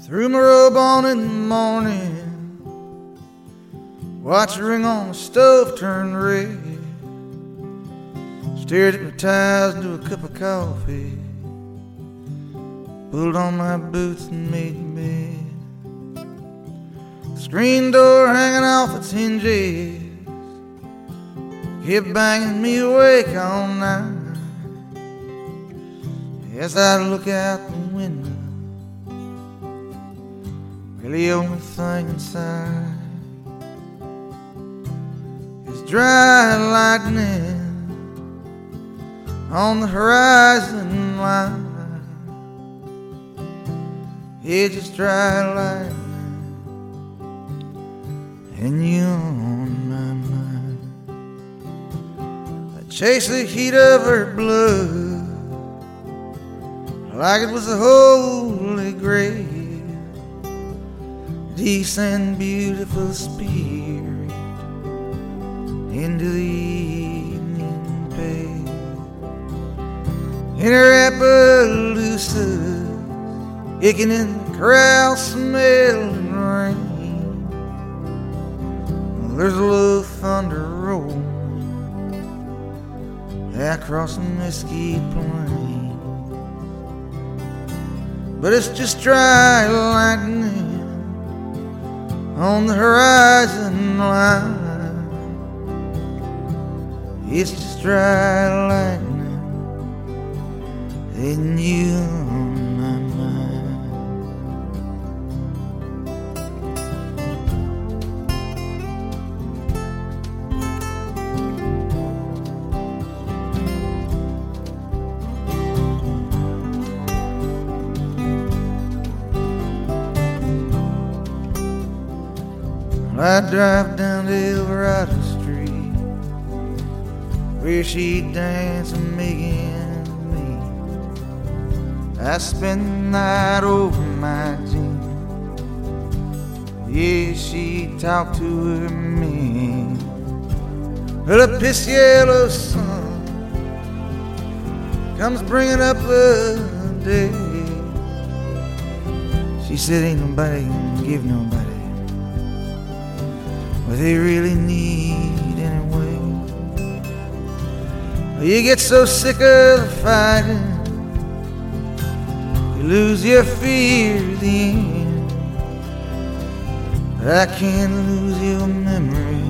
Threw my robe on in the morning, watched the ring on the stove turn red, stared hypnotized into a cup of coffee, pulled on my boots and made bed. Screen door hanging off its hinges kept banging me awake all night as I look out the window. Really, the only thing inside is dry lightning on the horizon line. Yeah, just dry lightning, and you on my mind. I chase the heat of her blood like it was a holy grail, decent, beautiful spirit into the evening pale. In her Appaloosa, kicking in the corral, smelling rain. There's a little thunder rolling across the Mesquite Plain, but it's just dry lightning on the horizon line. It's just dry lightning, and you on my mind. I drive down to Eldorado Street, where she dance and make ends meet. I spend the night over my jeans. Yeah, she talked to her man. Well, a piss yellow sun comes bringing up the day. She said ain't nobody gonna give nobody what they really need anyway. You get so sick of the fighting, you lose your fear at the end. But I can't lose your memory,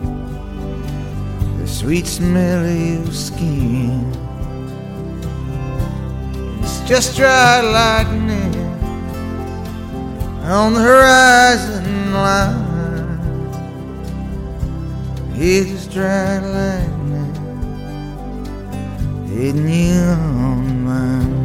the sweet smell of your skin. It's just dry lightning on the horizon line. It's just dry lightning, and you on my mind.